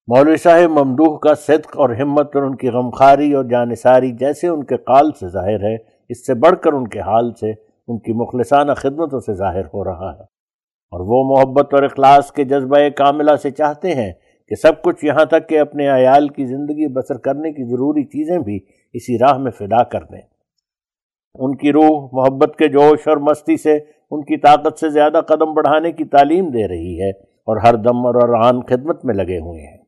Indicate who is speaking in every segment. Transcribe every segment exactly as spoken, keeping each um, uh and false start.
Speaker 1: مولوی صاحب ممدوح کا صدق اور ہمت اور ان کی غمخواری اور جانثاری جیسے ان کے قال سے ظاہر ہے، اس سے بڑھ کر ان کے حال سے، ان کی مخلصانہ خدمتوں سے ظاہر ہو رہا ہے، اور وہ محبت اور اخلاص کے جذبہ کاملہ سے چاہتے ہیں کہ سب کچھ یہاں تک کہ اپنے عیال کی زندگی بسر کرنے کی ضروری چیزیں بھی اسی راہ میں فدا کر دیں۔ ان کی روح محبت کے جوش اور مستی سے ان کی طاقت سے زیادہ قدم بڑھانے کی تعلیم دے رہی ہے اور ہر دم اور آن خدمت میں لگے ہوئے ہیں۔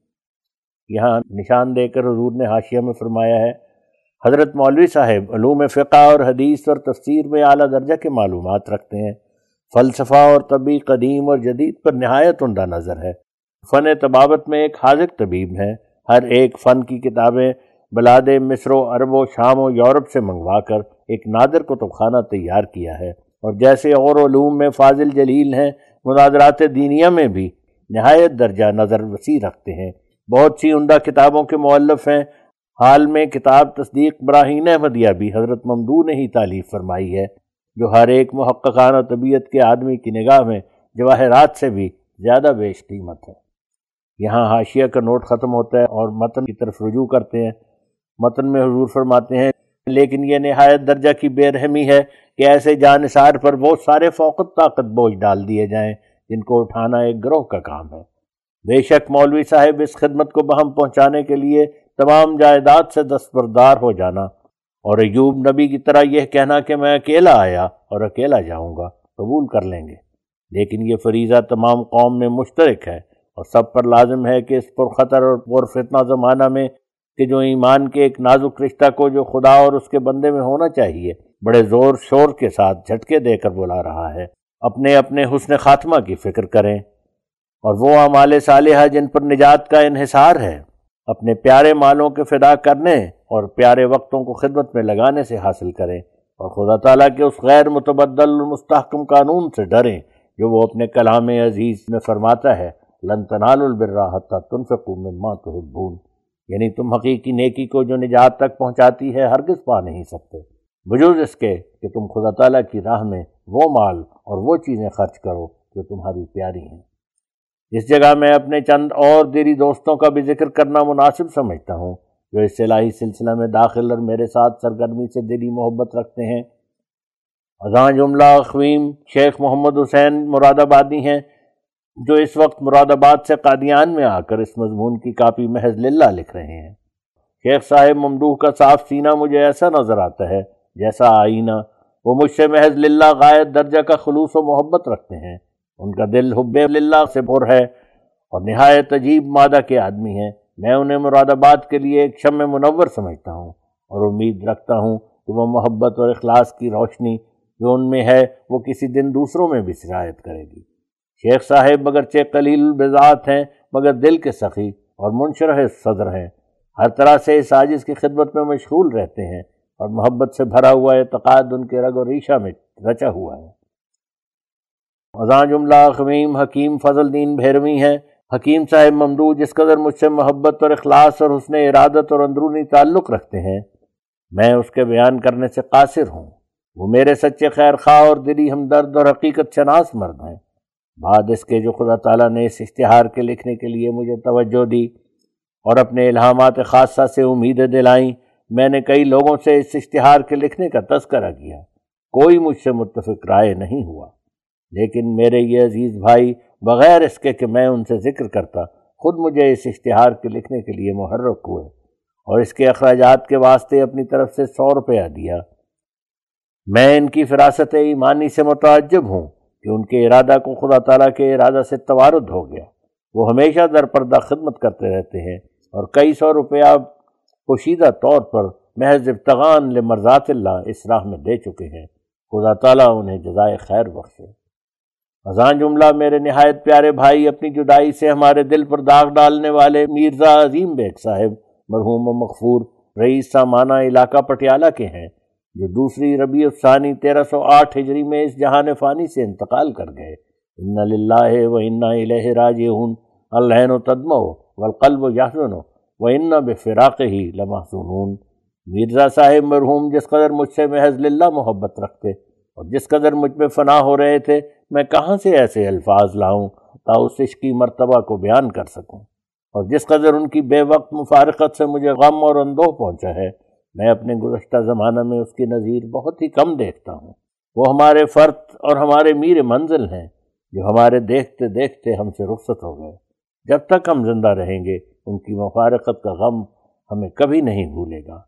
Speaker 1: یہاں نشان دے کر حضور نے حاشیہ میں فرمایا ہے، حضرت مولوی صاحب علوم فقہ اور حدیث اور تفسیر میں اعلیٰ درجہ کے معلومات رکھتے ہیں، فلسفہ اور طبی قدیم اور جدید پر نہایت عمدہ نظر ہے، فن طبابت میں ایک حاذق طبیب ہیں، ہر ایک فن کی کتابیں بلاد مصر و عرب و شام و یورپ سے منگوا کر ایک نادر کتب خانہ تیار کیا ہے، اور جیسے اور علوم میں فاضل جلیل ہیں، مناظرات دینیہ میں بھی نہایت درجہ نظر وسیع رکھتے ہیں، بہت سی عمدہ کتابوں کے مؤلف ہیں۔ حال میں کتاب تصدیق براہین احمدیہ بھی حضرت ممدوح نے ہی تالیف فرمائی ہے، جو ہر ایک محققانہ طبیعت کے آدمی کی نگاہ میں جواہرات سے بھی زیادہ بیش قیمت ہے۔ یہاں حاشیہ کا نوٹ ختم ہوتا ہے اور متن کی طرف رجوع کرتے ہیں۔ متن میں حضور فرماتے ہیں، لیکن یہ نہایت درجہ کی بے رحمی ہے کہ ایسے جانثار پر بہت سارے فوقت طاقت بوجھ ڈال دیے جائیں جن کو اٹھانا ایک گروہ کا کام ہے۔ بے شک مولوی صاحب اس خدمت کو بہم پہنچانے کے لیے تمام جائیداد سے دستبردار ہو جانا اور ایوب نبی کی طرح یہ کہنا کہ میں اکیلا آیا اور اکیلا جاؤں گا قبول کر لیں گے، لیکن یہ فریضہ تمام قوم میں مشترک ہے اور سب پر لازم ہے کہ اس پرخطر اور پرفتنہ زمانہ میں کہ جو ایمان کے ایک نازک رشتہ کو جو خدا اور اس کے بندے میں ہونا چاہیے بڑے زور شور کے ساتھ جھٹکے دے کر بلا رہا ہے، اپنے اپنے حسن خاتمہ کی فکر کریں اور وہ اعمال صالحہ جن پر نجات کا انحصار ہے اپنے پیارے مالوں کے فدا کرنے اور پیارے وقتوں کو خدمت میں لگانے سے حاصل کریں، اور خدا تعالیٰ کے اس غیر متبدل اور مستحکم قانون سے ڈریں جو وہ اپنے کلام عزیز میں فرماتا ہے، لن تنالوا البر حتی تنفقوا مما تحبون، یعنی تم حقیقی نیکی کو جو نجات تک پہنچاتی ہے ہرگز پا نہیں سکتے بجوز اس کے کہ تم خدا تعالیٰ کی راہ میں وہ مال اور وہ چیزیں خرچ کرو جو تمہاری پیاری ہیں۔ اس جگہ میں اپنے چند اور دیری دوستوں کا بھی ذکر کرنا مناسب سمجھتا ہوں جو اس الہی سلسلہ میں داخل اور میرے ساتھ سرگرمی سے دلی محبت رکھتے ہیں۔ ازاں جملہ اخویم شیخ محمد حسین مراد آبادی ہیں، جو اس وقت مراد آباد سے قادیان میں آ کر اس مضمون کی کاپی محض للہ لکھ رہے ہیں۔ شیخ صاحب ممدوح کا صاف سینہ مجھے ایسا نظر آتا ہے جیسا آئینہ، وہ مجھ سے محض للہ غایت درجہ کا خلوص و محبت رکھتے ہیں، ان کا دل حب للہ سے پر ہے اور نہایت عجیب مادہ کے آدمی ہیں۔ میں انہیں مراد آباد کے لیے ایک شمع منور سمجھتا ہوں اور امید رکھتا ہوں کہ وہ محبت اور اخلاص کی روشنی جو ان میں ہے وہ کسی دن دوسروں میں بھی سرایت کرے گی۔ شیخ صاحب اگرچہ قلیل البضاعت ہیں مگر دل کے سخی اور منشرح صدر ہیں، ہر طرح سے اس عاجز کی خدمت میں مشغول رہتے ہیں اور محبت سے بھرا ہوا اعتقاد ان کے رگ و ریشہ میں رچا ہوا ہے۔ ازاں جملہ اخویم حکیم فضل دین بھیروی ہیں۔ حکیم صاحب ممدوح جس قدر مجھ سے محبت اور اخلاص اور حسن ارادت اور اندرونی تعلق رکھتے ہیں میں اس کے بیان کرنے سے قاصر ہوں۔ وہ میرے سچے خیر خواہ اور دلی ہمدرد اور حقیقت شناس مرد ہیں۔ بعد اس کے جو خدا تعالیٰ نے اس اشتہار کے لکھنے کے لیے مجھے توجہ دی اور اپنے الہامات خاصہ سے امیدیں دلائیں، میں نے کئی لوگوں سے اس اشتہار کے لکھنے کا تذکرہ کیا، کوئی مجھ سے متفق رائے نہیں ہوا، لیکن میرے یہ عزیز بھائی بغیر اس کے کہ میں ان سے ذکر کرتا خود مجھے اس اشتہار کے لکھنے کے لیے محرک ہوئے اور اس کے اخراجات کے واسطے اپنی طرف سے سو روپیہ دیا۔ میں ان کی فراست ایمانی سے متعجب ہوں کہ ان کے ارادہ کو خدا تعالیٰ کے ارادہ سے توارد ہو گیا۔ وہ ہمیشہ در پردہ خدمت کرتے رہتے ہیں اور کئی سو روپیہ پوشیدہ طور پر محض ابتغاء لمرضات اللہ اس راہ میں دے چکے ہیں، خدا تعالیٰ انہیں جزائے خیر بخشے۔ ازاں جملہ میرے نہایت پیارے بھائی اپنی جدائی سے ہمارے دل پر داغ ڈالنے والے میرزا عظیم بیگ صاحب مرحوم و مغفور رئیس سامانہ علاقہ پٹیالہ کے ہیں، جو دوسری ربیع الثانی تیرہ سو آٹھ ہجری میں اس جہان فانی سے انتقال کر گئے۔ ان للہ و انا الیہ راجعون، العین تدمع والقلب یحزن و انا بفراقہ لمحزونون۔ میرزا صاحب مرحوم جس قدر مجھ سے محض للہ محبت رکھتے اور جس قدر مجھ پہ فنا ہو رہے تھے، میں کہاں سے ایسے الفاظ لاؤں تا اس عشق کی مرتبہ کو بیان کر سکوں، اور جس قدر ان کی بے وقت مفارقت سے مجھے غم اور اندوہ پہنچا ہے، میں اپنے گزشتہ زمانہ میں اس کی نظیر بہت ہی کم دیکھتا ہوں۔ وہ ہمارے فرد اور ہمارے میر منزل ہیں جو ہمارے دیکھتے دیکھتے ہم سے رخصت ہو گئے۔ جب تک ہم زندہ رہیں گے ان کی مفارقت کا غم ہمیں کبھی نہیں بھولے گا۔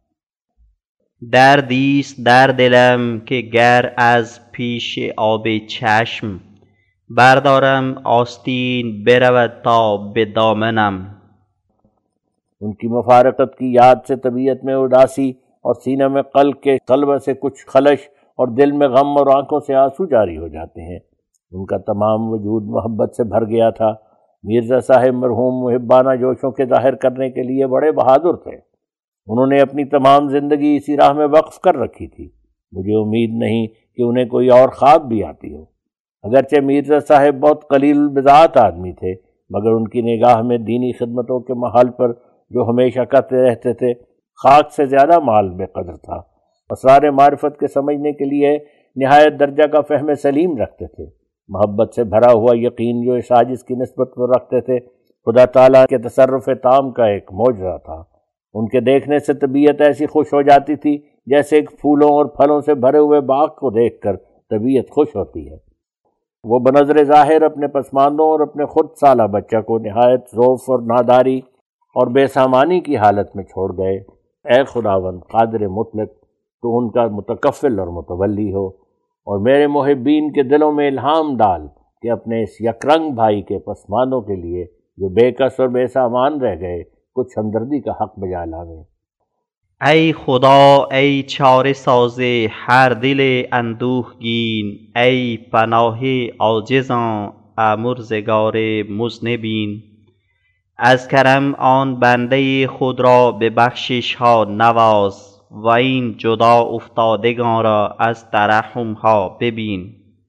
Speaker 2: دردیست در دلم که گر از پیش آب چشم بردارم آستین برود تا به دامنم۔
Speaker 1: ان کی مفارقت کی یاد سے طبیعت میں اداسی اور سینہ میں قلق کے قلبہ سے کچھ خلش اور دل میں غم اور آنکھوں سے آنسو جاری ہو جاتے ہیں۔ ان کا تمام وجود محبت سے بھر گیا تھا۔ مرزا صاحب مرحوم محبانہ جوشوں کے ظاہر کرنے کے لیے بڑے بہادر تھے۔ انہوں نے اپنی تمام زندگی اسی راہ میں وقف کر رکھی تھی۔ مجھے امید نہیں کہ انہیں کوئی اور خواب بھی آتی ہو۔ اگرچہ مرزا صاحب بہت قلیل البضاعت آدمی تھے، مگر ان کی نگاہ میں دینی خدمتوں کے محل پر جو ہمیشہ کرتے رہتے تھے، خاک سے زیادہ مال بے قدر تھا۔ اسرار معرفت کے سمجھنے کے لیے نہایت درجہ کا فہم سلیم رکھتے تھے۔ محبت سے بھرا ہوا یقین جو اس عاجز کی نسبت پر رکھتے تھے، خدا تعالیٰ کے تصرف تام کا ایک معجزہ تھا۔ ان کے دیکھنے سے طبیعت ایسی خوش ہو جاتی تھی جیسے ایک پھولوں اور پھلوں سے بھرے ہوئے باغ کو دیکھ کر طبیعت خوش ہوتی ہے۔ وہ بنظر ظاہر اپنے پسماندوں اور اپنے خود سالہ بچہ کو نہایت ضعف اور ناداری اور بے سامانی کی حالت میں چھوڑ گئے۔ اے خداوند قادر مطلق، تو ان کا متکفل اور متولی ہو، اور میرے محبین کے دلوں میں الہام ڈال کہ اپنے اس یکرنگ بھائی کے پسماندوں کے لیے جو بے کس اور بے سامان رہ گئے کچھ ہمدردی کا حق بجا لاویں۔
Speaker 2: ای خدا ای چاره ساز هر دل اندوهگین، ای پناه عاجزان آمرزگار مذنبین، از کرم آن بنده خود را به بخشش ها نواز و این جدا افتادگان را از ترحم ها ببین۔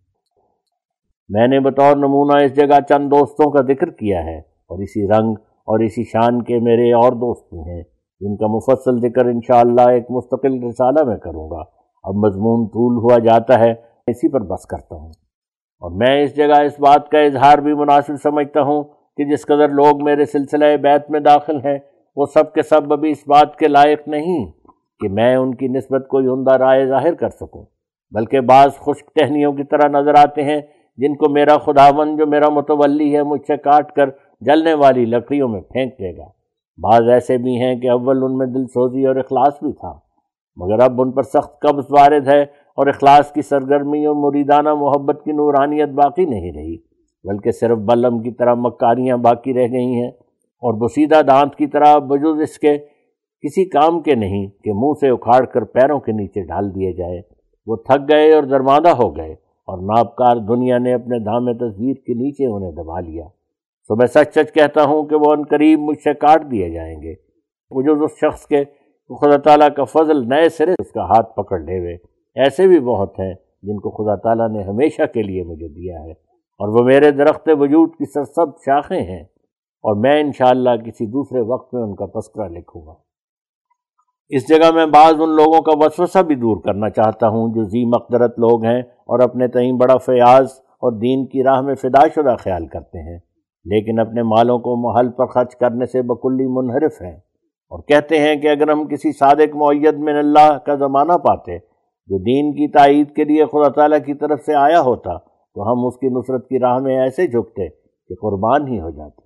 Speaker 1: میں نے بطور نمونہ اس جگہ چند دوستوں کا ذکر کیا ہے، اور اسی رنگ اور اسی شان کے میرے اور دوست بھی ہیں جن کا مفصل ذکر انشاءاللہ ایک مستقل رسالہ میں کروں گا۔ اب مضمون طول ہوا جاتا ہے، اسی پر بس کرتا ہوں۔ اور میں اس جگہ اس بات کا اظہار بھی مناسب سمجھتا ہوں کہ جس قدر لوگ میرے سلسلہ بیعت میں داخل ہیں، وہ سب کے سب ابھی اس بات کے لائق نہیں کہ میں ان کی نسبت کوئی عمدہ رائے ظاہر کر سکوں، بلکہ بعض خشک ٹہنیوں کی طرح نظر آتے ہیں جن کو میرا خداوند جو میرا متولی ہے مجھ سے کاٹ کر جلنے والی لکڑیوں میں پھینک دے گا۔ بعض ایسے بھی ہیں کہ اول ان میں دل سوزی اور اخلاص بھی تھا، مگر اب ان پر سخت قبض وارد ہے اور اخلاص کی سرگرمی اور مریدانہ محبت کی نورانیت باقی نہیں رہی، بلکہ صرف بلم کی طرح مکاریاں باقی رہ گئی ہیں، اور بسیدہ دانت کی طرح بجز اس کے کسی کام کے نہیں کہ منہ سے اکھاڑ کر پیروں کے نیچے ڈال دیے جائے۔ وہ تھک گئے اور درماندہ ہو گئے، اور نابکار دنیا نے اپنے دھام تصویر کے نیچے انہیں دبا لیا۔ تو میں سچ سچ کہتا ہوں کہ وہ ان قریب مجھ سے کاٹ دیے جائیں گے، مجھے اس شخص کے خدا تعالیٰ کا فضل نئے سرے اس کا ہاتھ پکڑ لے ہوئے۔ ایسے بھی بہت ہیں جن کو خدا تعالیٰ نے ہمیشہ کے لیے مجھے دیا ہے، اور وہ میرے درخت وجود کی سرسبز شاخیں ہیں، اور میں انشاءاللہ کسی دوسرے وقت میں ان کا تذکرہ لکھوں گا۔ اس جگہ میں بعض ان لوگوں کا وسوسہ بھی دور کرنا چاہتا ہوں جو ذی مقدرت لوگ ہیں اور اپنے تئیں بڑا فیاض اور دین کی راہ میں فدا شدہ خیال کرتے ہیں، لیکن اپنے مالوں کو محل پر خرچ کرنے سے بکلی منحرف ہیں، اور کہتے ہیں کہ اگر ہم کسی صادق معید من اللہ کا زمانہ پاتے جو دین کی تائید کے لیے خدا تعالیٰ کی طرف سے آیا ہوتا تو ہم اس کی نصرت کی راہ میں ایسے جھکتے کہ قربان ہی ہو جاتے۔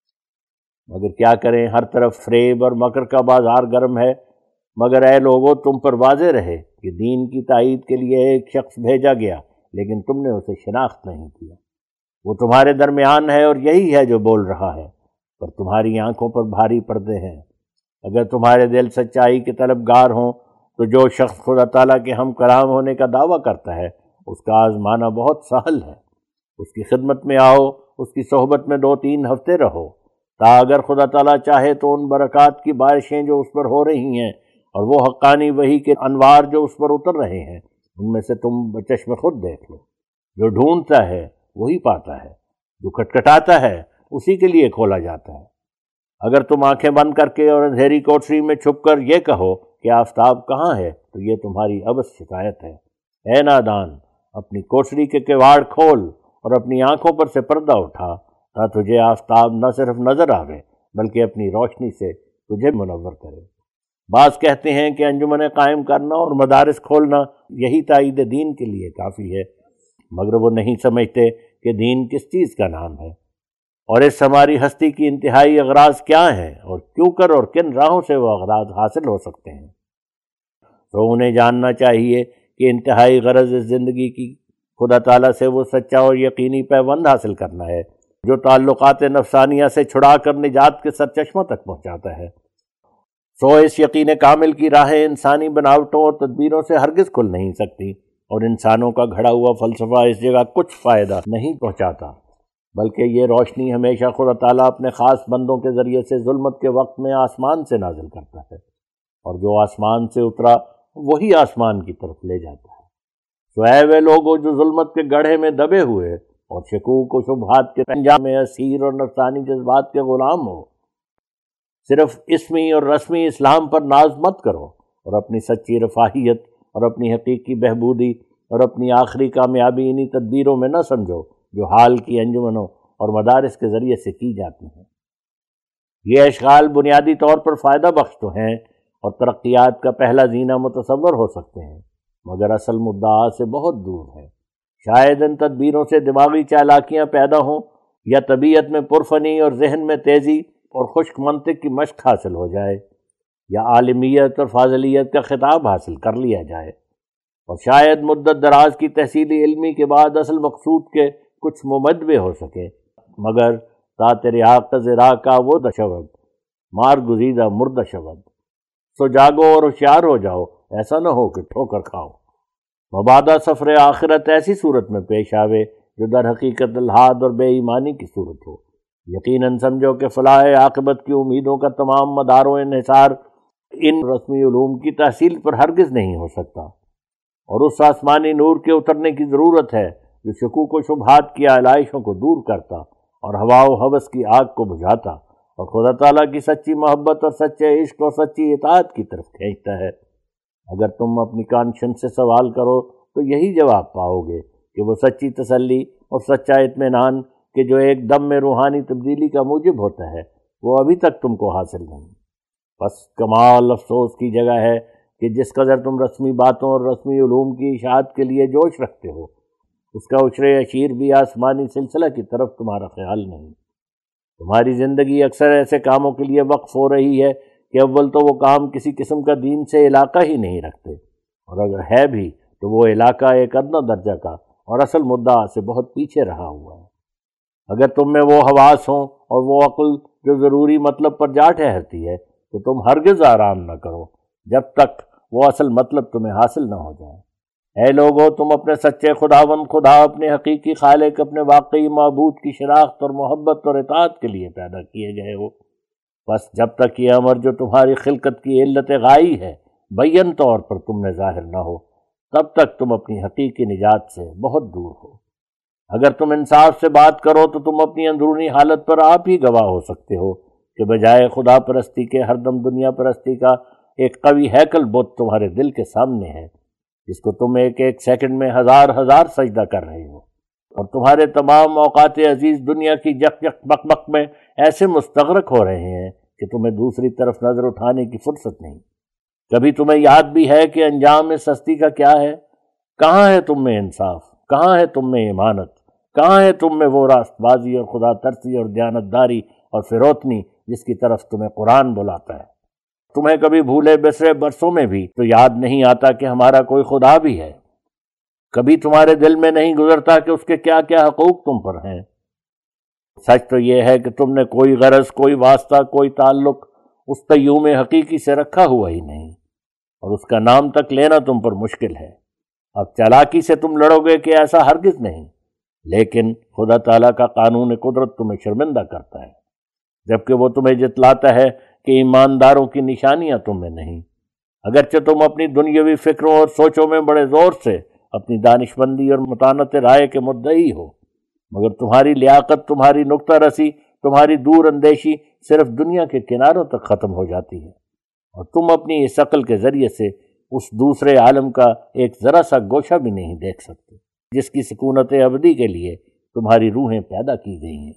Speaker 1: مگر کیا کریں، ہر طرف فریب اور مکر کا بازار گرم ہے، مگر اے لوگو تم پر واضح رہے کہ دین کی تائید کے لیے ایک شخص بھیجا گیا، لیکن تم نے اسے شناخت نہیں کیا۔ وہ تمہارے درمیان ہے اور یہی ہے جو بول رہا ہے، پر تمہاری آنکھوں پر بھاری پردے ہیں۔ اگر تمہارے دل سچائی کے طلبگار ہوں تو جو شخص خدا تعالیٰ کے ہم کلام ہونے کا دعویٰ کرتا ہے اس کا آزمانا بہت سہل ہے۔ اس کی خدمت میں آؤ، اس کی صحبت میں دو تین ہفتے رہو، تا اگر خدا تعالیٰ چاہے تو ان برکات کی بارشیں جو اس پر ہو رہی ہیں اور وہ حقانی وحی کے انوار جو اس پر اتر رہے ہیں ان میں سے تم بچشم خود دیکھ لو۔ جو ڈھونڈتا ہے وہی پاتا ہے، جو کھٹکھٹاتا ہے اسی کے لیے کھولا جاتا ہے۔ اگر تم آنکھیں بند کر کے اور اندھیری کوٹری میں چھپ کر یہ کہو کہ آفتاب کہاں ہے تو یہ تمہاری عبث شکایت ہے۔ اے نادان، اپنی کوٹری کے کواڑ کھول اور اپنی آنکھوں پر سے پردہ اٹھا تا تجھے آفتاب نہ صرف نظر آوے بلکہ اپنی روشنی سے تجھے منور کرے۔ بعض کہتے ہیں کہ انجمنیں قائم کرنا اور مدارس کھولنا یہی تائید دین کے لیے کافی ہے، مگر وہ نہیں سمجھتے کہ دین کس چیز کا نام ہے، اور اس ہماری ہستی کی انتہائی اغراض کیا ہیں، اور کیوں کر اور کن راہوں سے وہ اغراض حاصل ہو سکتے ہیں۔ تو انہیں جاننا چاہیے کہ انتہائی غرض اس زندگی کی خدا تعالیٰ سے وہ سچا اور یقینی پیوند حاصل کرنا ہے جو تعلقات نفسانیہ سے چھڑا کر نجات کے سرچشموں تک پہنچاتا ہے۔ سو اس یقین کامل کی راہیں انسانی بناوٹوں اور تدبیروں سے ہرگز کھل نہیں سکتی، اور انسانوں کا گھڑا ہوا فلسفہ اس جگہ کچھ فائدہ نہیں پہنچاتا، بلکہ یہ روشنی ہمیشہ خدا تعالیٰ اپنے خاص بندوں کے ذریعے سے ظلمت کے وقت میں آسمان سے نازل کرتا ہے، اور جو آسمان سے اترا وہی آسمان کی طرف لے جاتا ہے۔ سو اے وہ لوگوں جو ظلمت کے گڑھے میں دبے ہوئے اور شکوک و شبہات کے انجام میں اسیر اور نفسانی جذبات کے غلام ہو، صرف اسمی اور رسمی اسلام پر ناز مت کرو، اور اپنی سچی رفاہیت اور اپنی حقیقی بہبودی اور اپنی آخری کامیابی انہی تدبیروں میں نہ سمجھو جو حال کی انجمنوں اور مدارس کے ذریعے سے کی جاتی ہیں۔ یہ اشغال بنیادی طور پر فائدہ بخش تو ہیں اور ترقیات کا پہلا زینہ متصور ہو سکتے ہیں، مگر اصل مدعا سے بہت دور ہے۔ شاید ان تدبیروں سے دماغی چالاکیاں پیدا ہوں، یا طبیعت میں پرفنی اور ذہن میں تیزی اور خشک منطق کی مشق حاصل ہو جائے، یا عالمیت اور فاضلیت کا خطاب حاصل کر لیا جائے، اور شاید مدت دراز کی تحصیلی علمی کے بعد اصل مقصود کے کچھ ممدبے ہو سکے، مگر تا تیرے آغاز راہ کا وہ دشود مار گزیدہ مردہ شود۔ سو جاگو اور ہوشیار ہو جاؤ، ایسا نہ ہو کہ ٹھوکر کھاؤ۔ مبادا سفر آخرت ایسی صورت میں پیش آوے جو در حقیقت الحاد اور بے ایمانی کی صورت ہو۔ یقیناً سمجھو کہ فلاح عاقبت کی امیدوں کا تمام مدار و انحصار ان رسمی علوم کی تحصیل پر ہرگز نہیں ہو سکتا، اور اس آسمانی نور کے اترنے کی ضرورت ہے جو شکوک و شبہات کی آلائشوں کو دور کرتا اور ہوا و ہوس کی آگ کو بجھاتا اور خدا تعالیٰ کی سچی محبت اور سچے عشق اور سچی اطاعت کی طرف کھینچتا ہے۔ اگر تم اپنی کانشنس سے سوال کرو تو یہی جواب پاؤ گے کہ وہ سچی تسلی اور سچا اطمینان کہ جو ایک دم میں روحانی تبدیلی کا موجب ہوتا ہے، وہ ابھی تک تم کو حاصل نہیں۔ بس کمال افسوس کی جگہ ہے کہ جس قدر تم رسمی باتوں اور رسمی علوم کی اشاعت کے لیے جوش رکھتے ہو، اس کا عشر اشیر بھی آسمانی سلسلہ کی طرف تمہارا خیال نہیں۔ تمہاری زندگی اکثر ایسے کاموں کے لیے وقف ہو رہی ہے کہ اول تو وہ کام کسی قسم کا دین سے علاقہ ہی نہیں رکھتے، اور اگر ہے بھی تو وہ علاقہ ایک ادنیٰ درجہ کا اور اصل مدعا سے بہت پیچھے رہا ہوا ہے۔ اگر تم میں وہ حواس ہوں اور وہ عقل جو ضروری مطلب پر جا ٹھہرتی ہے تو تم ہرگز آرام نہ کرو جب تک وہ اصل مطلب تمہیں حاصل نہ ہو جائے۔ اے لوگو، تم اپنے سچے خداوند خدا، اپنے حقیقی خالق، اپنے واقعی معبود کی شناخت اور محبت اور اطاعت کے لیے پیدا کیے گئے ہو۔ بس جب تک یہ امر جو تمہاری خلقت کی علت غائی ہے بین طور پر تم میں ظاہر نہ ہو، تب تک تم اپنی حقیقی نجات سے بہت دور ہو۔ اگر تم انصاف سے بات کرو تو تم اپنی اندرونی حالت پر آپ ہی گواہ ہو سکتے ہو کہ بجائے خدا پرستی کے ہر دم دنیا پرستی کا ایک قوی ہیکل بت تمہارے دل کے سامنے ہے، جس کو تم ایک ایک سیکنڈ میں ہزار ہزار سجدہ کر رہے ہو، اور تمہارے تمام اوقات عزیز دنیا کی جک جک بک بک میں ایسے مستغرق ہو رہے ہیں کہ تمہیں دوسری طرف نظر اٹھانے کی فرصت نہیں۔ کبھی تمہیں یاد بھی ہے کہ انجام اس ہستی کا کیا ہے؟ کہاں ہے تم میں انصاف؟ کہاں ہے تم میں ایمانت؟ کہاں ہے تم میں وہ راست بازی اور خدا ترسی اور دیانتداری اور فروتنی جس کی طرف تمہیں قرآن بلاتا ہے؟ تمہیں کبھی بھولے بسرے برسوں میں بھی تو یاد نہیں آتا کہ ہمارا کوئی خدا بھی ہے؟ کبھی تمہارے دل میں نہیں گزرتا کہ اس کے کیا کیا حقوق تم پر ہیں؟ سچ تو یہ ہے کہ تم نے کوئی غرض، کوئی واسطہ، کوئی تعلق اس قیوم حقیقی سے رکھا ہوا ہی نہیں، اور اس کا نام تک لینا تم پر مشکل ہے۔ اب چالاکی سے تم لڑو گے کہ ایسا ہرگز نہیں، لیکن خدا تعالیٰ کا قانون قدرت تمہیں شرمندہ کرتا ہے، جبکہ وہ تمہیں جتلاتا ہے کہ ایمانداروں کی نشانیاں تم میں نہیں۔ اگرچہ تم اپنی دنیاوی فکروں اور سوچوں میں بڑے زور سے اپنی دانشمندی اور متانت رائے کے مدعی ہو، مگر تمہاری لیاقت، تمہاری نقطہ رسی، تمہاری دور اندیشی صرف دنیا کے کناروں تک ختم ہو جاتی ہے، اور تم اپنی اس عقل کے ذریعے سے اس دوسرے عالم کا ایک ذرا سا گوشہ بھی نہیں دیکھ سکتے جس کی سکونت ابدی کے لیے تمہاری روحیں پیدا کی گئی ہیں۔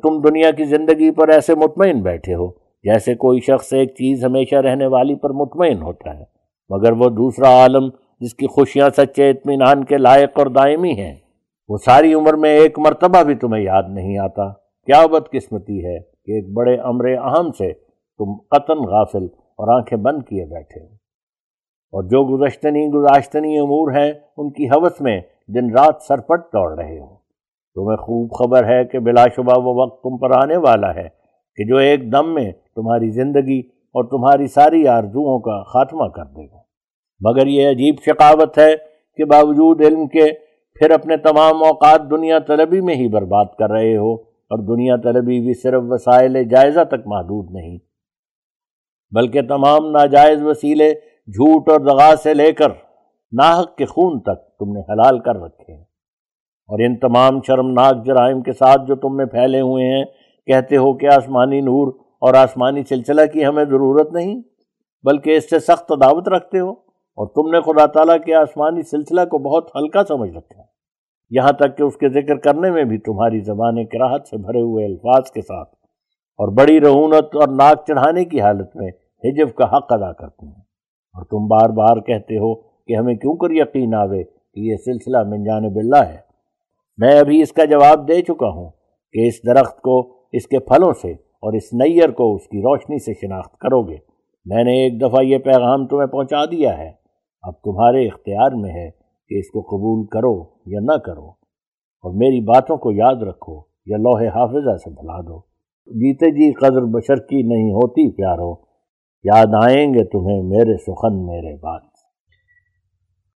Speaker 1: تم دنیا کی زندگی پر ایسے مطمئن بیٹھے ہو جیسے کوئی شخص ایک چیز ہمیشہ رہنے والی پر مطمئن ہوتا ہے، مگر وہ دوسرا عالم جس کی خوشیاں سچے اطمینان کے لائق اور دائمی ہیں، وہ ساری عمر میں ایک مرتبہ بھی تمہیں یاد نہیں آتا۔ کیا بدقسمتی ہے کہ ایک بڑے امر اہم سے تم قطعاً غافل اور آنکھیں بند کیے بیٹھے ہو، اور جو گزشتنی گزاشتنی امور ہیں ان کی ہوس میں دن رات سرپٹ دوڑ رہے ہو۔ تمہیں خوب خبر ہے کہ بلا شبہ وہ وقت تم پر آنے والا ہے کہ جو ایک دم میں تمہاری زندگی اور تمہاری ساری آرزوؤں کا خاتمہ کر دے گا، مگر یہ عجیب شقاوت ہے کہ باوجود علم کے پھر اپنے تمام اوقات دنیا طلبی میں ہی برباد کر رہے ہو، اور دنیا طلبی بھی صرف وسائل جائزہ تک محدود نہیں بلکہ تمام ناجائز وسیلے جھوٹ اور دغا سے لے کر ناحق کے خون تک تم نے حلال کر رکھے ہیں، اور ان تمام شرمناک جرائم کے ساتھ جو تم میں پھیلے ہوئے ہیں کہتے ہو کہ آسمانی نور اور آسمانی سلسلہ کی ہمیں ضرورت نہیں، بلکہ اس سے سخت عداوت رکھتے ہو، اور تم نے خدا تعالیٰ کے آسمانی سلسلہ کو بہت ہلکا سمجھ رکھا ہے، یہاں تک کہ اس کے ذکر کرنے میں بھی تمہاری زبانیں کراہت سے بھرے ہوئے الفاظ کے ساتھ اور بڑی رعونت اور ناک چڑھانے کی حالت میں حجب کا حق ادا کرتی ہیں، اور تم بار بار کہتے ہو کہ ہمیں کیوں کر یقین آوے کہ یہ سلسلہ من جانب اللہ ہے۔ میں ابھی اس کا جواب دے چکا ہوں کہ اس درخت کو اس کے پھلوں سے اور اس نیر کو اس کی روشنی سے شناخت کرو گے۔ میں نے ایک دفعہ یہ پیغام تمہیں پہنچا دیا ہے، اب تمہارے اختیار میں ہے کہ اس کو قبول کرو یا نہ کرو، اور میری باتوں کو یاد رکھو یا لوح حافظہ سے بھلا دو۔ جیتے جی قدر بشر کی نہیں ہوتی پیارو، یاد آئیں گے تمہیں میرے سخن میرے بات۔